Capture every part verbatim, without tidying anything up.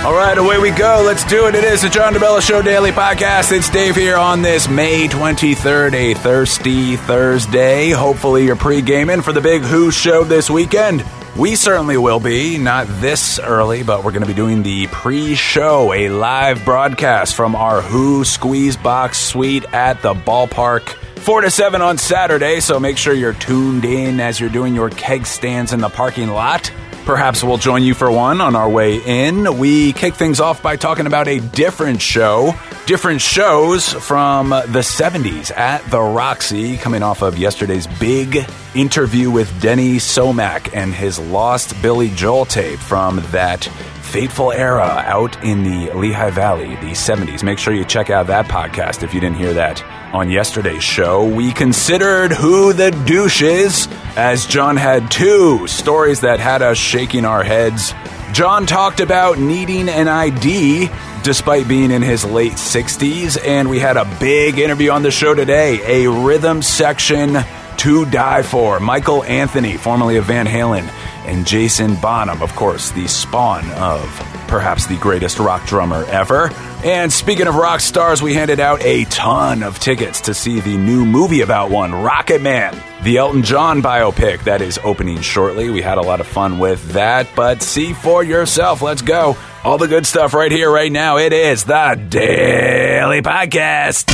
All right, away we go. Let's do it. It is the John DeBella Show Daily Podcast. It's Dave here on this May twenty-third, a thirsty Thursday. Hopefully you're pre-gaming for the big Who show this weekend. We certainly will be, not this early, but we're going to be doing the pre-show, a live broadcast from our Who Squeeze Box Suite at the ballpark, four to seven on Saturday, so make sure you're tuned in as you're doing your keg stands in the parking lot. Perhaps we'll join you for one on our way in. We kick things off by talking about a different show, different shows from the seventies at the Roxy, coming off of yesterday's big interview with Denny Somack and his Lost Billy Joel tape from that fateful era out in the Lehigh Valley, the seventies. Make sure you check out that podcast if you didn't hear that on yesterday's show. We considered Who the Douche is, as John had two stories that had us shaking our heads. John talked about needing an I D despite being in his late sixties, and we had a big interview on the show today, a rhythm section to die for. Michael Anthony, formerly of Van Halen, and Jason Bonham, of course, the spawn of perhaps the greatest rock drummer ever. And speaking of rock stars, we handed out a ton of tickets to see the new movie about one, Rocket Man, the Elton John biopic that is opening shortly. We had a lot of fun with that, but see for yourself. Let's go. All the good stuff right here, right now. It is the Daily Podcast.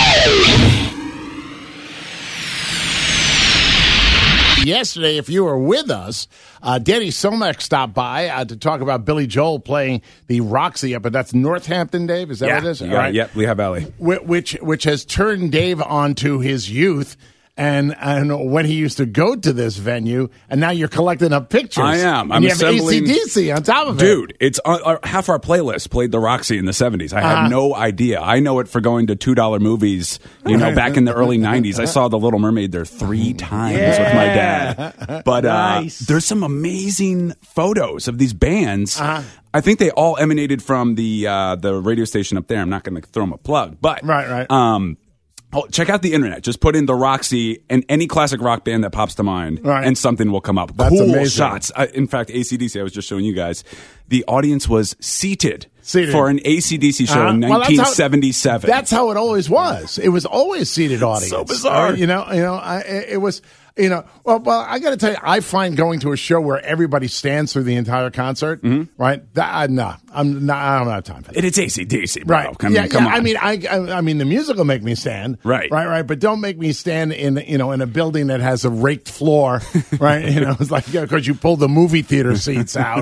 Yesterday, if you were with us, uh, Denny Somack stopped by uh, to talk about Billy Joel playing the Roxy up, and that's Northampton, Dave? Is that yeah, what it is? You got right. it. Yep, Lehigh Valley. Which, which has turned Dave onto his youth. And and when he used to go to this venue, and now you're collecting up pictures. I am. And I'm you have assembling... A C D C on top of Dude, it. Dude, it's uh, uh, half our playlist played the Roxy in the seventies. I had uh-huh. no idea. I know it for going to two dollar movies, you know, back in the early nineties. I saw The Little Mermaid there three times yeah. with my dad. But uh, nice. There's some amazing photos of these bands. Uh-huh. I think they all emanated from the uh, the radio station up there. I'm not going to throw them a plug. But right, right. Um, Oh, check out the internet. Just put in the Roxy and any classic rock band that pops to mind, right. and something will come up. That's cool amazing. shots. Uh, in fact, A C D C, I was just showing you guys, the audience was seated, seated. for an A C D C show uh, in well, nineteen seventy-seven. That's how, that's how it always was. It was always seated audience. So bizarre. Uh, you know, you know, I, it was... You know, well, well I got to tell you, I find going to a show where everybody stands through the entire concert, mm-hmm. right? That, I, no, I'm not. I don't have time for that. And it's A C D C, bro. Right? I mean, yeah, come yeah. on. I mean, I, I, I mean, the music will make me stand, right, right, right. But don't make me stand in, you know, in a building that has a raked floor, right? You know, it's like because yeah, you pull the movie theater seats out.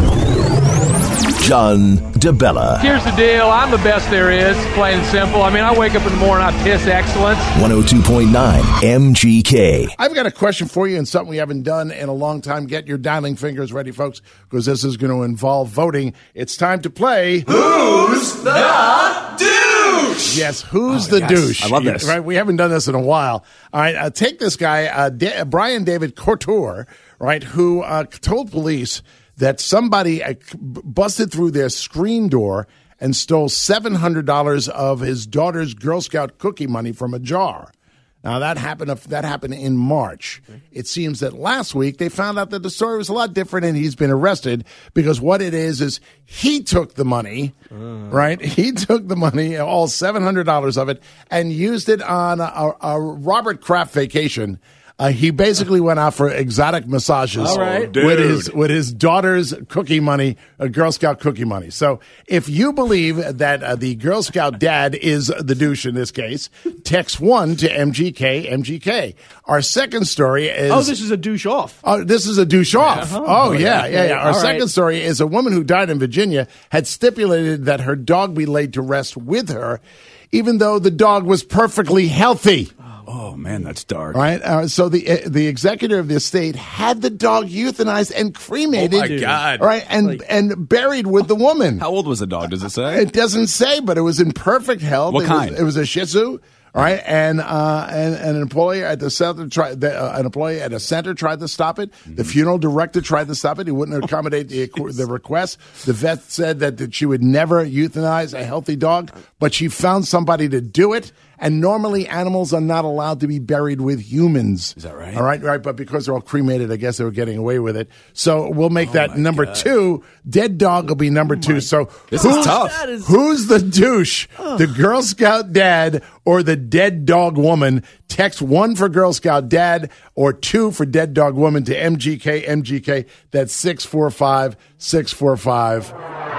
John DeBella. Here's the deal. I'm the best there is, plain and simple. I mean, I wake up in the morning, I piss excellence. one oh two point nine M G K. I've got a question for you and something we haven't done in a long time. Get your dialing fingers ready, folks, because this is going to involve voting. It's time to play Who's the Douche? Yes, who's oh, the yes. douche? I love this. Right? We haven't done this in a while. All right, uh, take this guy, uh, Da- Brian David Couture, right, who uh, told police that somebody uh, busted through their screen door and stole seven hundred dollars of his daughter's Girl Scout cookie money from a jar. Now, that happened that happened in March. It seems that last week they found out that the story was a lot different, and he's been arrested because what it is is he took the money, uh. right? He took the money, all seven hundred dollars of it, and used it on a, a Robert Kraft vacation. Uh, he basically went out for exotic massages All right. with his with his daughter's cookie money, uh, Girl Scout cookie money. So if you believe that uh, the Girl Scout dad is the douche in this case, text one to M G K, M G K. Our second story is... Oh, this is a douche off. Oh, this is a douche off. Uh-huh. Oh, yeah, yeah, yeah. Our All second right. story is a woman who died in Virginia had stipulated that her dog be laid to rest with her, even though the dog was perfectly healthy. Oh, man, that's dark. Right? Uh, so the uh, the executor of the estate had the dog euthanized and cremated. Oh, my God. Right? And, Like- and buried with the woman. How old was the dog, does it say? It doesn't say, but it was in perfect health. What it kind? Was, it was a Shih Tzu. All right, and uh, and, and an employee at the center tried. The, uh, an employee at a center tried to stop it. Mm-hmm. The funeral director tried to stop it. He wouldn't accommodate the the request. The vet said that, that she would never euthanize a healthy dog, but she found somebody to do it. And normally, animals are not allowed to be buried with humans. Is that right? All right, right. But because they're all cremated, I guess they were getting away with it. So we'll make oh that number God. two. Dead dog will be number oh two. So this is tough. Is... Who's the douche? Oh. The Girl Scout dad or the dead dog woman? Text one for Girl Scout dad or two for dead dog woman to M G K M G K. That's six four five six four five.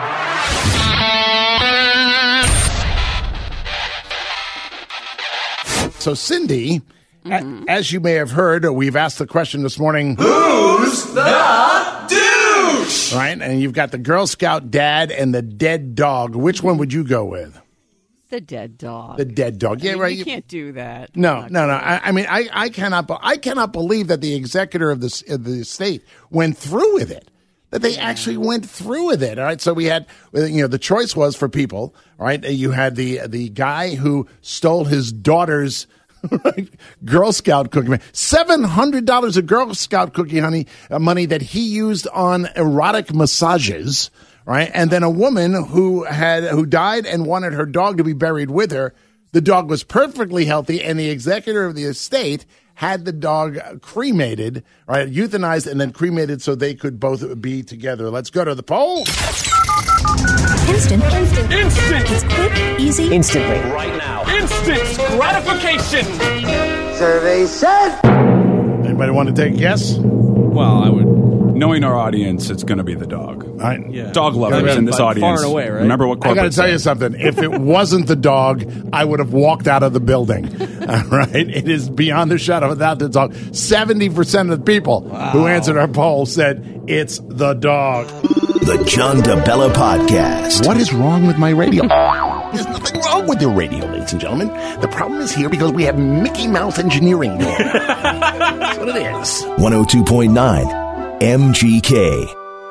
So, Cindy, mm-hmm. a- as you may have heard, we've asked the question this morning, who's the douche? Right, and you've got the Girl Scout dad and the dead dog. Which one would you go with? The dead dog. The dead dog. Yeah, I mean, right. You can't do that. No, no, no. I, I mean, I, I cannot. I cannot believe that the executor of the of the state went through with it. That they yeah. actually went through with it. All right. So we had, you know, the choice was for people. All right. You had the the guy who stole his daughter's Girl Scout cookie, seven hundred dollars of Girl Scout cookie honey uh, money that he used on erotic massages. Right. And then a woman who had who died and wanted her dog to be buried with her. The dog was perfectly healthy, and the executor of the estate had the dog cremated, right, euthanized, and then cremated so they could both be together. Let's go to the poll. Instant. Instant. Instant. It's quick, easy. Instantly. Right now. Instant gratification. Survey says. Anybody want to take a guess? Well, I would. Knowing our audience, it's going to be the dog. I, yeah. Dog lovers in this audience. Far and away, right? Remember what corporate I got to tell said. you something. If it wasn't the dog, I would have walked out of the building. All right? It is beyond a shadow of a doubt the dog. seventy percent of the people wow. who answered our poll said it's the dog. The John DeBella Podcast. What is wrong with my radio? There's nothing wrong with your radio, ladies and gentlemen. The problem is here because we have Mickey Mouse engineering going. That's what it is. one oh two point nine M G K.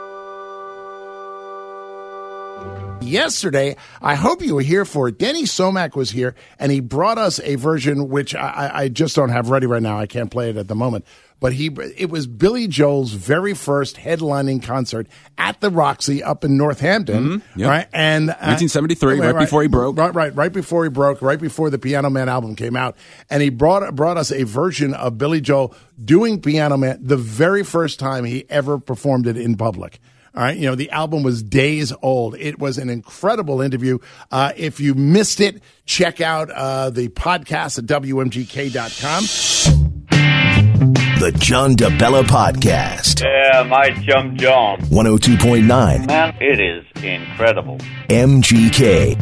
Yesterday, I hope you were here for it. Denny Somack was here, and he brought us a version which I, I just don't have ready right now. I can't play it at the moment. But he, it was Billy Joel's very first headlining concert at the Roxy up in Northampton, mm-hmm. yep. right? And uh, nineteen seventy-three, right, right before he broke. Right, right, right before he broke, right before the Piano Man album came out, and he brought brought us a version of Billy Joel doing Piano Man the very first time he ever performed it in public. All right, you know, the album was days old. It was an incredible interview. Uh, if you missed it, check out uh, the podcast at W M G K dot com. The John DeBella Podcast. Yeah, my chum John. one oh two point nine. Man, it is incredible. M G K.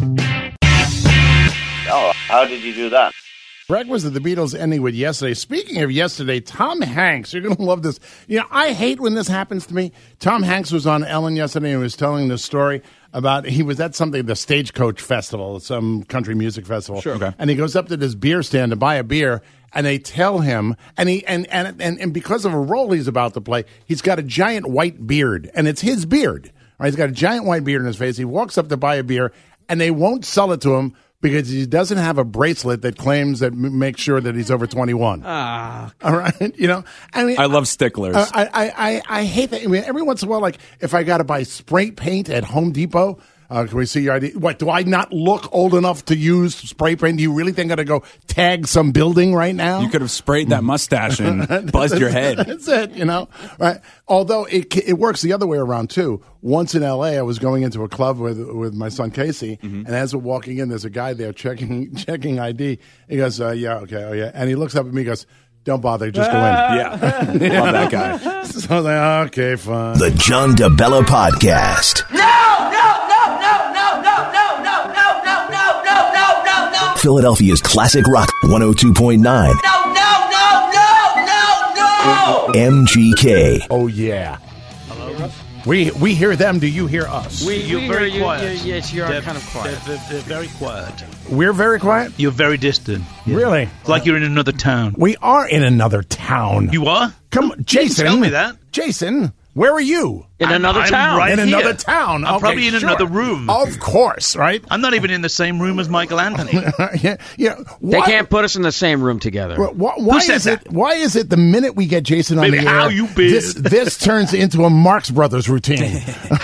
Oh, how did you do that? Breakfast of the Beatles ending with yesterday. Speaking of yesterday, Tom Hanks, you're going to love this. You know, I hate when this happens to me. Tom Hanks was on Ellen yesterday and was telling the story about, he was at something, the Stagecoach Festival, some country music festival. Sure, okay. And he goes up to this beer stand to buy a beer, and they tell him, and he and, and, and, and because of a role he's about to play, he's got a giant white beard, and it's his beard. Right? He's got a giant white beard in his face. He walks up to buy a beer, and they won't sell it to him because he doesn't have a bracelet that claims that m- makes sure that he's over twenty-one. Ah, all right. You know, I mean, I love sticklers. I, I, I, I hate that. I mean, every once in a while, like if I got to buy spray paint at Home Depot, uh, can we see your I D? What, do I not look old enough to use spray paint? Do you really think I'm going to go tag some building right now? You could have sprayed that mustache and buzzed your head. That's it, you know, right? Although it it works the other way around too. Once in L A, I was going into a club with with my son Casey, mm-hmm. and as we're walking in, there's a guy there checking checking I D. He goes, uh, "Yeah, okay, oh yeah," and he looks up at me, and goes, "Don't bother, just go in." Yeah, yeah. Love that guy. So I was like, "Okay, fine." The John DeBella Podcast. No, no, no, no, no, no, no, no, no, no, no, no, no, no, no. Philadelphia's classic rock. one oh two point nine. No, no, no, no, no, no. M G K. Oh yeah. We we hear them. Do you hear us? We, you're we very hear quiet. You, you, yes, you are they're, kind of quiet. They're, they're, they're very quiet. We're very quiet? You're very distant. Yeah. Really? It's like you're in another town. We are in another town. You are? Come on, Jason. Tell me that. Jason, Where are you? In I'm- another I'm town. right in here. another town. I'm Okay, probably in sure. another room. Of course, right? I'm not even in the same room as Michael Anthony. yeah, yeah. They Why- can't put us in the same room together. Why, why, why said is it? that? Why is it the minute we get Jason on Baby, the how air, you been? this this turns into a Marx Brothers routine?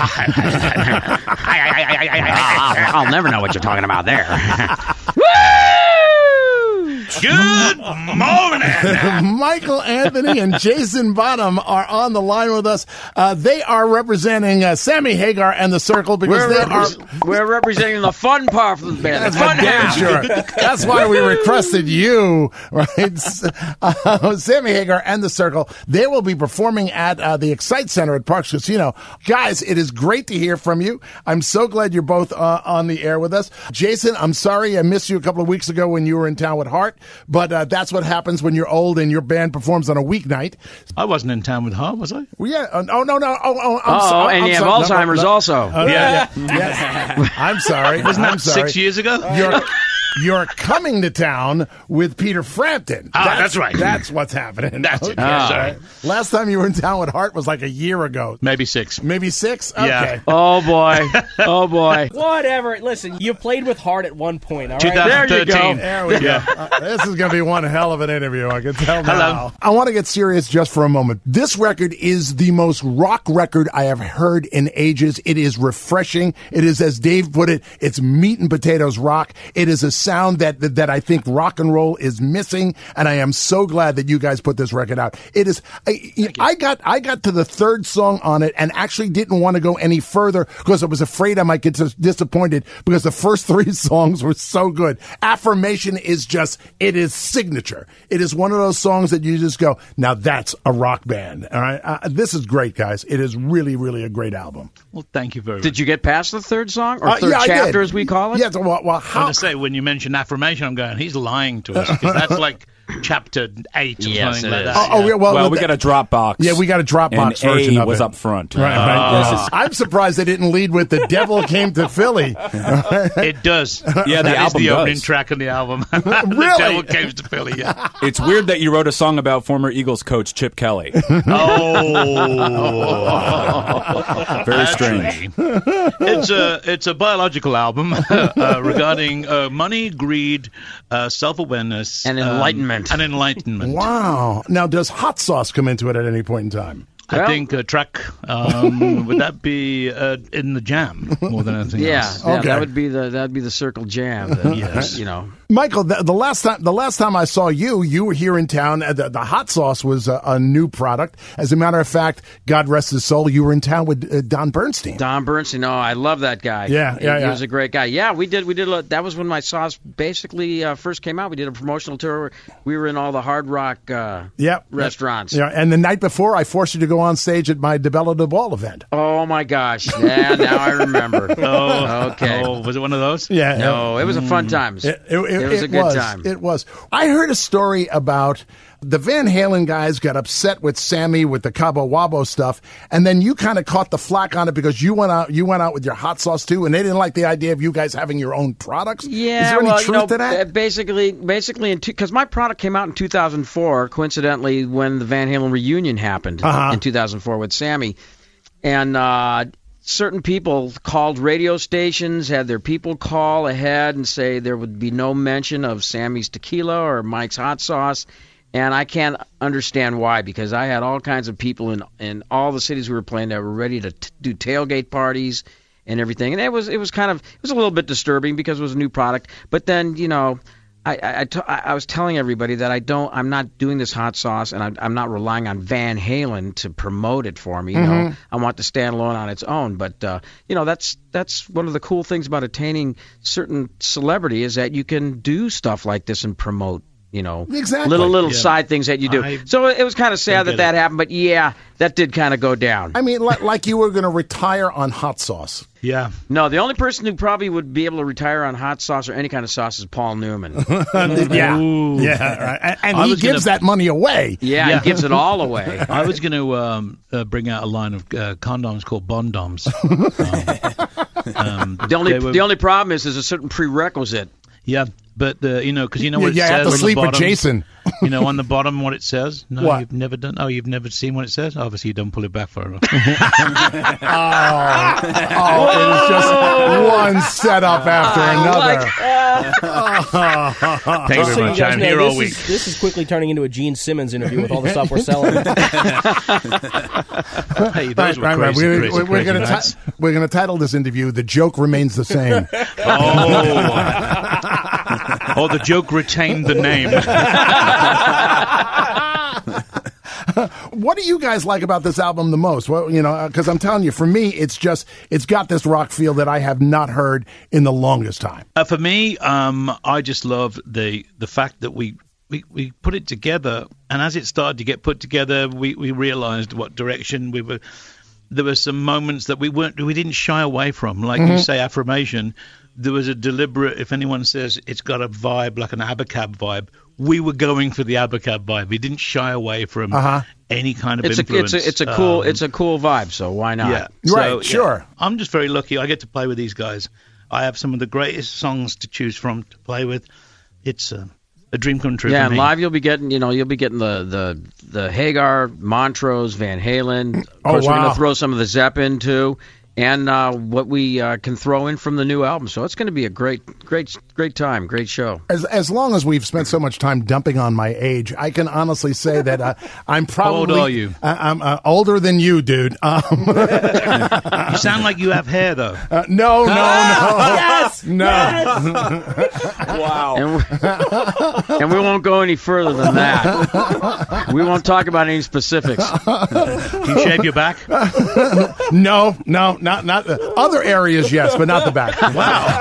I'll never know what you're talking about there. Good morning. Michael Anthony and Jason Bonham are on the line with us. Uh, they are representing uh, Sammy Hagar and the Circle because We're, they are. repres- we're representing the fun part of the band. The fun Damn half. sure. That's why we requested you, right? Uh, Sammy Hagar and the Circle. They will be performing at uh, the Excite Center at Parks Casino. Guys, it is great to hear from you. I'm so glad you're both uh, on the air with us. Jason, I'm sorry I missed you a couple of weeks ago when you were in town with Hart, but uh, that's what happens when you're old and your band performs on a weeknight. I wasn't in town with Hart, was I? Well, yeah. Uh, oh, no, no. Oh, oh, I'm Oh, so- and I'm you have sorry. No, no, Alzheimer's no. also. Uh, yeah, yeah, yeah. I'm sorry. Wasn't that I'm sorry. six years ago? You're, you're coming to town with Peter Frampton. Ah, that's right. That's what's happening. That's it. Okay. Yeah, Ah. sorry. Last time you were in town with Hart was like a year ago. Maybe six. Maybe six? Okay. Yeah. Oh, boy. Oh, boy. Whatever. Listen, you played with Hart at one point, all right? twenty thirteen. There you go. There we go. Uh, this is going to be one hell of an interview, I can tell now. Hello. I want to get serious just for a moment. This record is the most rock record I have heard in ages. It is refreshing. It is, as Dave put it, it's meat and potatoes rock. It is a sound that, that, that I think rock and roll is missing, and I am so glad that you guys put this record out. It is, I, I got, I got to the third song on it and actually didn't want to go any further because I was afraid I might get dis- disappointed because the first three songs were so good. Affirmation is just, it is signature. It is one of those songs that you just go, now that's a rock band. All right. Uh, this is great, guys. It is really, really a great album. Well, thank you very much. Did you get past the third song? Or Uh, third yeah, I chapter, did. as we call it? Yeah. so, Well, well I how? want to say, when you mentioned affirmation, I'm going, he's lying to us, because that's like chapter eight or Yes, something it like is. that. Oh, oh, yeah, well, Well, we th- got a Dropbox. Yeah, we got a Dropbox and version A of was it. up front. Right, right. This This is- I'm surprised they didn't lead with "The Devil Came to Philly." It does. Yeah, the that is album the does. opening track on the album. Really? The Devil Came to Philly, yeah. It's weird that you wrote a song about former Eagles coach Chip Kelly. Oh. Very That's strange. It's a, it's a biological album uh, regarding uh, money, greed, uh, self-awareness. And enlightenment. Um, and enlightenment. Wow. Now, does hot sauce come into it at any point in time? I Well- think a track, um, would that be uh, in the jam more than anything Yeah, else? yeah, Okay. that would be the that'd be the Circle Jam. The, Yes. you know. Michael, the, the last time the last time I saw you, you were here in town. Uh, The, the hot sauce was a, a new product. As a matter of fact, God rest his soul, you were in town with uh, Don Bernstein. Don Bernstein, oh, I love that guy. Yeah, he, yeah, he yeah. was a great guy. Yeah, we did. We did. A, that was when my sauce basically uh, first came out. We did a promotional tour. We were in all the Hard Rock uh, Yep. restaurants. Yeah, and the night before, I forced you to go on stage at my DeBella DeBall event. Oh my gosh! Yeah, now I remember. Oh, okay. Oh, was it one of those? Yeah. No, it was a fun time. It, it, it, It was a good was. time. It was. I heard a story about the Van Halen guys got upset with Sammy with the Cabo Wabo stuff, and then you kind of caught the flack on it because you went out you went out with your hot sauce too, and they didn't like the idea of you guys having your own products. Yeah, Is there any well, truth you know, to that? uh, basically, basically, in because my product came out in two thousand four, coincidentally, when the Van Halen reunion happened Uh-huh. in two thousand four with Sammy, and uh, certain people called radio stations, had their people call ahead and say there would be no mention of Sammy's tequila or Mike's hot sauce. And I can't understand why, because I had all kinds of people in in all the cities we were playing that were ready to t- do tailgate parties and everything. And it was it was kind of it was a little bit disturbing because it was a new product. But then, you know, I I, I, t- I was telling everybody that I don't I'm not doing this hot sauce, and I'm, I'm not relying on Van Halen to promote it for me. You know, I want to stand alone on its own. But uh, you know, that's that's one of the cool things about attaining certain celebrity is that you can do stuff like this and promote. You know, Exactly. little little Yeah. side things that you do. I so it was kind of sad that get that it. happened, but yeah, that did kind of go down. I mean, like, like you were going to retire on hot sauce. Yeah. No, the only person who probably would be able to retire on hot sauce or any kind of sauce is Paul Newman. yeah, Ooh. yeah, right. And, and I he was gives gonna- that money away. Yeah, Yeah. he gives it all away. I was going to um, uh, bring out a line of uh, condoms called Bondoms. um, um, The only they were- the only problem is there's a certain prerequisite. Yeah, but the you know because you know You, what you it have says to on sleep the with bottom? Jason. You know, on the bottom, what it says? No, What? you've never done. Oh, you've never seen what it says? Obviously, you don't pull it back far enough. Oh, oh, it was just one setup after another. Thank you Just very so you much. guys I'm know, here all this week. is, this is quickly turning into a Gene Simmons interview with all the stuff we're selling. Hey, those Right, were right, right. crazy, We're, crazy, we're, we're crazy gonna nights. ti- we're gonna title this interview "The Joke Remains the Same." Oh. Oh, the joke retained the name. What do you guys like about this album the most? Well, you know, because I'm telling you, for me, it's just it's got this rock feel that I have not heard in the longest time. Uh, for me, um, I just love the the fact that we, we, we put it together, and as it started to get put together, we, we realized what direction we were. There were some moments that we weren't we didn't shy away from, like Mm-hmm. you say, affirmation. There was a deliberate. If anyone says it's got a vibe like an Abacab vibe, we were going for the Abacab vibe. We didn't shy away from Uh-huh. any kind of It's a influence. it's a it's a cool Um, it's a cool vibe. So why not? Yeah. Right, So, yeah, sure. I'm just very lucky. I get to play with these guys. I have some of the greatest songs to choose from to play with. It's uh, a dream come true Yeah, for and me. live you'll be getting, you know, you'll be getting the the the Hagar, Montrose, Van Halen. Of Oh, course, we're wow. going to throw some of the Zepp in too, and uh, what we uh, can throw in from the new album. So it's going to be a great, great, great time, great show. As as long as we've spent so much time dumping on my age, I can honestly say that uh, I'm probably old are you? Uh, I'm uh, older than you, dude. Um, You sound like you have hair, though. uh, no, no, no, Yes! no. Wow. And we, and we won't go any further than that. We won't talk about any specifics. Do you shave your back? No, no, not not uh, other areas, yes, but not the back. Wow.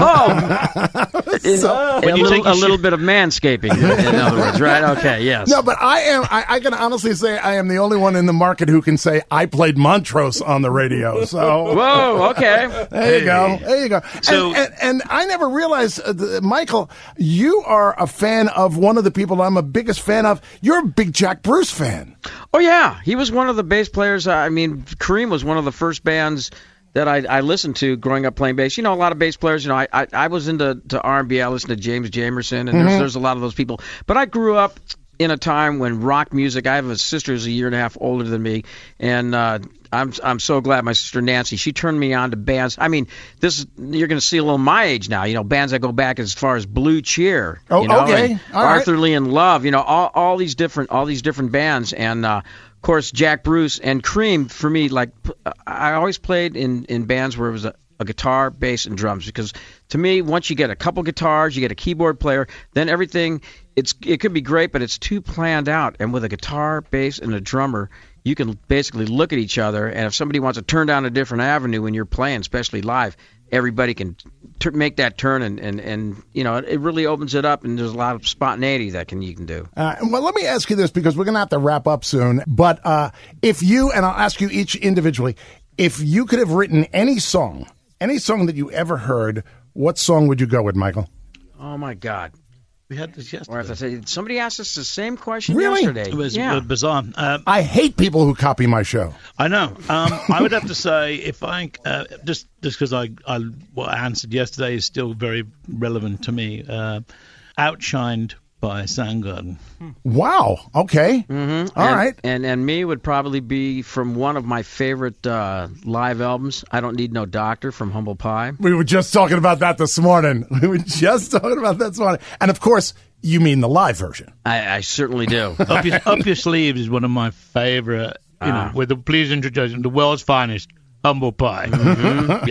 Oh, a, When you little, take your a little shi- bit of manscaping, in, in other words, right? Okay, yes. No, but I am. I, I can honestly say I am the only one in the market who can say I played Montrose on the radio. So Whoa, okay. there you go. There you go. So- and, and, and I never realized, uh, th- Michael, you are a fan of one of the people I'm a biggest fan of. You're a big Jack Bruce fan. Oh yeah, he was one of the bass players. I mean, Cream was one of the first bands that I, I listened to growing up playing bass. You know, a lot of bass players. You know, I I, I was into to R and B. I listened to James Jamerson, and there's there's a lot of those people. But I grew up in a time when rock music. I have a sister who's a year and a half older than me, and uh, I'm I'm so glad my sister Nancy, she turned me on to bands. I mean, this you're going to see a little my age now. You know, bands that go back as far as Blue Cheer. Oh, you know, okay. and All right. Arthur Lee and Love. You know, all all these different all these different bands, and uh, of course Jack Bruce and Cream. For me, like I always played in in bands where it was a a guitar, bass, and drums, because to me, once you get a couple guitars, you get a keyboard player, then everything, it's it could be great, but it's too planned out. And with a guitar, bass, and a drummer, you can basically look at each other, and if somebody wants to turn down a different avenue when you're playing, especially live, everybody can t- make that turn, and, and, and you know, it, it really opens it up, and there's a lot of spontaneity that can you can do. Uh, well, let me ask you this, because we're going to have to wrap up soon. But uh, if you, and I'll ask you each individually, if you could have written any song, any song that you ever heard, what song would you go with, Michael? Oh my God. We had this Or yesterday. if I say, somebody asked us the same question Really? yesterday. It was yeah. uh, bizarre. Um, I hate people who copy my show. I know. Um, I would have to say, if I uh, just just because I, I what I answered yesterday is still very relevant to me. Uh, Outshined by Soundgarden. Wow. Okay. Mm-hmm. All and, right. And and me would probably be from one of my favorite uh, live albums, I Don't Need No Doctor from Humble Pie. We were just talking about that this morning. We were just talking about that this morning. And of course, you mean the live version. I, I certainly do. Up Your, Up Your Sleeves is one of my favorite. You know, Ah. with the please introduction, the world's finest. Humble Pie. Mm-hmm.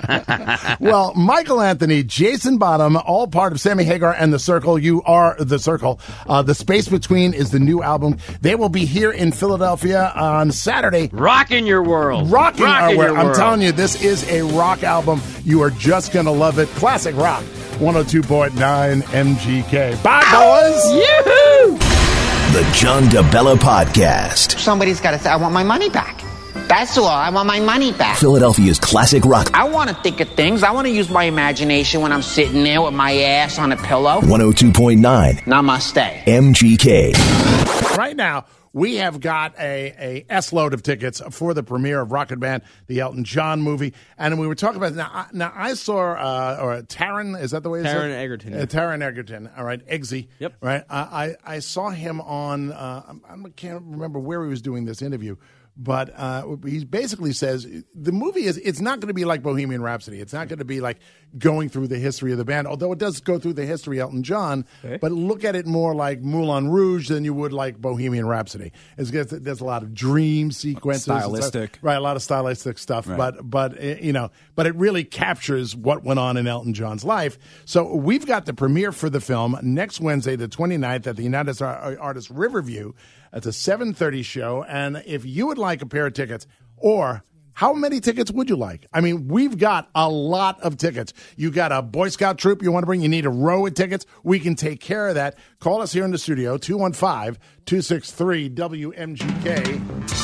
Yeah. Well, Michael Anthony, Jason Bonham, all part of Sammy Hagar and The Circle. You are The Circle. Uh, the Space Between is the new album. They will be here in Philadelphia on Saturday. Rocking your world. Rocking, our Rocking world. your I'm world. telling you, this is a rock album. You are just going to love it. Classic rock. one oh two point nine M G K. Bye, boys. Yoo-hoo! The John DeBella Podcast. Somebody's got to say, I want my money back. That's all. I want my money back. Philadelphia's classic rock. I want to think of things. I want to use my imagination when I'm sitting there with my ass on a pillow. one oh two point nine Namaste. M G K. Right now, we have got a, a S-load of tickets for the premiere of Rocket Man, the Elton John movie. And we were talking about, now, I- now I saw, uh, or Taron, is that the way it's Taron Egerton. Uh, Taron Egerton, all right, Eggsy. Yep. Right, I, I, I saw him on, uh, I can't remember where he was doing this interview, but uh, he basically says the movie is, it's not going to be like Bohemian Rhapsody. It's not going to be like going through the history of the band, although it does go through the history of Elton John, Okay. but look at it more like Moulin Rouge than you would like Bohemian Rhapsody. It's, there's a lot of dream sequences. Stylistic. Right, a lot of stylistic stuff, Right. but, but uh, you know, but it really captures what went on in Elton John's life. So we've got the premiere for the film next Wednesday, the twenty-ninth, at the United Artists Riverview. It's a seven thirty show, and if you would like a pair of tickets, or how many tickets would you like? I mean, we've got a lot of tickets. You got a Boy Scout troop you want to bring, you need a row of tickets, we can take care of that. Call us here in the studio, two one five, two six three, W M G K.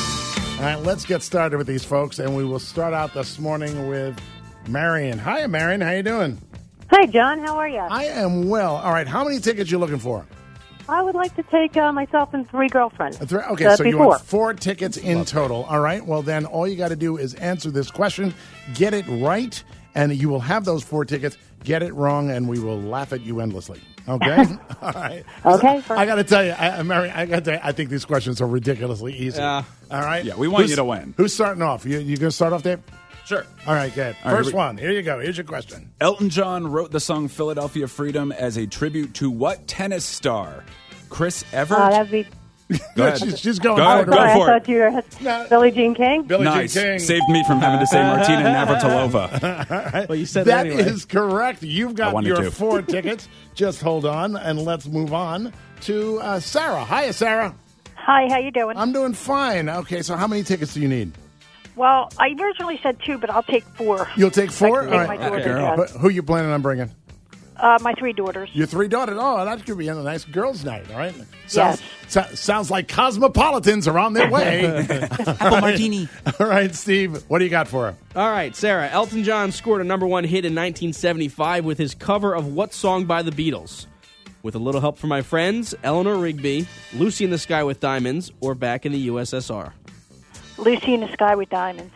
All right, let's get started with these folks, and we will start out this morning with Marion. Hi, Marion, how you doing? Hi, John. How are you? I am well. All right, how many tickets you looking for? I would like to take uh, myself and three girlfriends. Three, okay, That'd so be you four. want four tickets in total. All right, well, then all you got to do is answer this question, get it right, and you will have those four tickets. Get it wrong, and we will laugh at you endlessly. Okay? All right. Okay. I got to tell you, I, Mary, I got to tell you, I think these questions are ridiculously easy. Yeah. All right? Yeah, we want Who's- you to win. Who's starting off? You, you going to start off, Dave? Sure. All right, good. All right, First here we- one. Here you go. Here's your question. Elton John wrote the song Philadelphia Freedom as a tribute to what tennis star? Chris Evert? Uh, that'd be. Go ahead. She's, she's going Go for ahead, it. go Sorry, I for it. thought you were Billie Jean King. Billie Nice. Jean King. Saved me from having to say Martina Navratilova. Well, you said That that anyway. is correct. You've I got wanted your to. four tickets. Just hold on, and let's move on to uh, Sarah. Hiya, Sarah. Hi, how you doing? I'm doing fine. Okay, so how many tickets do you need? Well, I originally said two, but I'll take four. You'll take four? I can take All my right. daughters, Okay. yes. Who- Who you planning on bringing? Uh, my three daughters. Your three daughters. Oh, that could be a nice girls' night, all right? Sounds, Yes. so- sounds like cosmopolitans are on their way. Apple martini. All right, Steve, what do you got for her? All right, Sarah. Elton John scored a number one hit in nineteen seventy-five with his cover of what song by the Beatles? With a little help from my friends, Eleanor Rigby, Lucy in the Sky with Diamonds, or Back in the U S S R? Lucy in the Sky with Diamonds.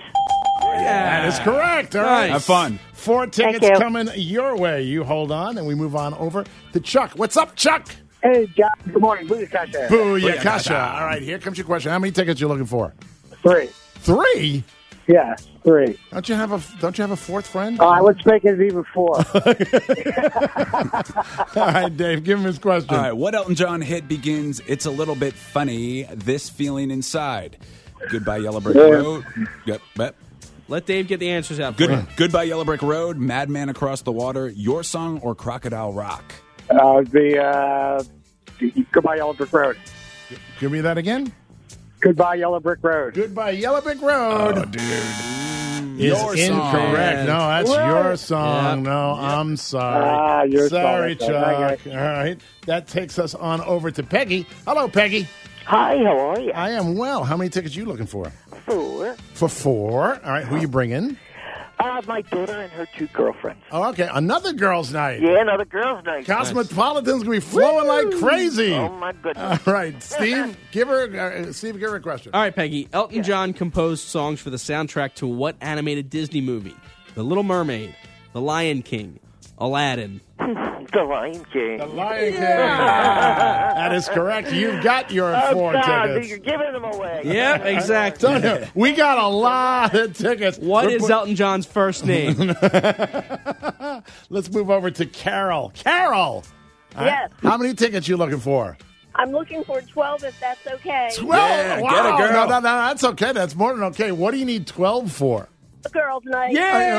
That is correct. All right. Nice. Have fun. Four tickets Thank you. coming your way. You hold on, and we move on over to Chuck. What's up, Chuck? Hey, John. Good morning. Booyakasha. Booyakasha. All right, here comes your question. How many tickets you looking for? Three. Three? Yeah, three. Don't you have a Don't you have a fourth friend? Uh, let's make it even four. All right, Dave, give him his question. All right, what Elton John hit begins, It's a Little Bit Funny, This Feeling Inside? Goodbye Yellow Brick Yeah. Road. Yep, yep. Let Dave get the answers out for Good, you. Goodbye Yellow Brick Road, Madman Across the Water, Your Song, or Crocodile Rock? uh, the, uh, the Goodbye Yellow Brick Road. Give me that again. Goodbye Yellow Brick Road. Goodbye Yellow Brick Road. Oh, dude. Is Your song. incorrect. No, that's What? your song. Yep. No, I'm sorry. Ah, your song. sorry, That's right. Chuck. All right. That takes us on over to Peggy. Hello, Peggy. Hi, how are you? I am well. How many tickets are you looking for? Four. For four. All right. Who you bringing? Uh, my daughter and her two girlfriends. Oh, okay. Another girls' night. Yeah, another girls' night. Cosmopolitans going to be flowing like crazy. Oh, my goodness. All right. Steve, give her, uh, Steve, give her a question. All right, Peggy. Elton John composed songs for the soundtrack to what animated Disney movie? The Little Mermaid, The Lion King, Aladdin. The Lion King. The Lion King. That is correct. You've got your Oh, four God, tickets. you're giving them away. Yep, exactly. Tell you, we got a lot of tickets. What We're is put- Elton John's first name? Let's move over to Carol. Carol. All right. Yes. How many tickets you looking for? I'm looking for twelve, if that's okay. Twelve. Yeah, wow. get it, girl. No, no, no, that's okay. That's more than okay. What do you need twelve for? Girls' night.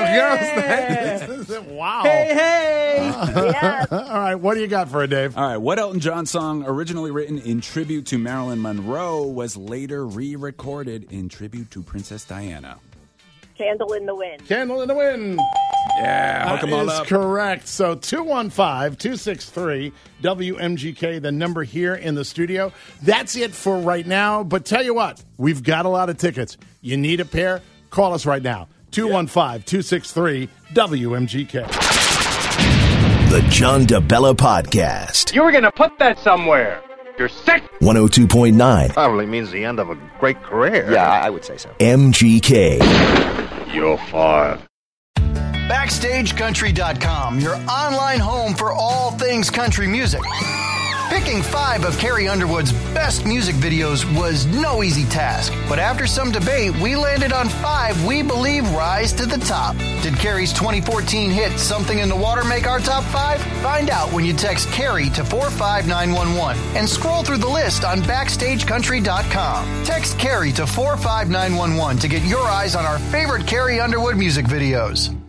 Yeah. Girls' night. Wow. Hey, hey. Yes. All right. What do you got for it, Dave? All right, what Elton John song, originally written in tribute to Marilyn Monroe, was later re-recorded in tribute to Princess Diana? Candle in the Wind. Candle in the Wind. Yeah, hook That 'em all is up. correct. So two one five, two six three, W M G K, the number here in the studio. That's it for right now. But tell you what, we've got a lot of tickets. You need a pair? Call us right now. two one five, two six three, W M G K. The John DeBella Podcast. You were going to put that somewhere. You're sick. one oh two point nine Probably means the end of a great career. Yeah, I would say so. M G K. You're fired. Backstage Country dot com, your online home for all things country music. Picking five of Carrie Underwood's best music videos was no easy task, but after some debate, we landed on five we believe rise to the top. Did Carrie's twenty fourteen hit Something in the Water make our top five? Find out when you text Carrie to four five nine one one and scroll through the list on Backstage Country dot com. Text Carrie to four five nine one one to get your eyes on our favorite Carrie Underwood music videos.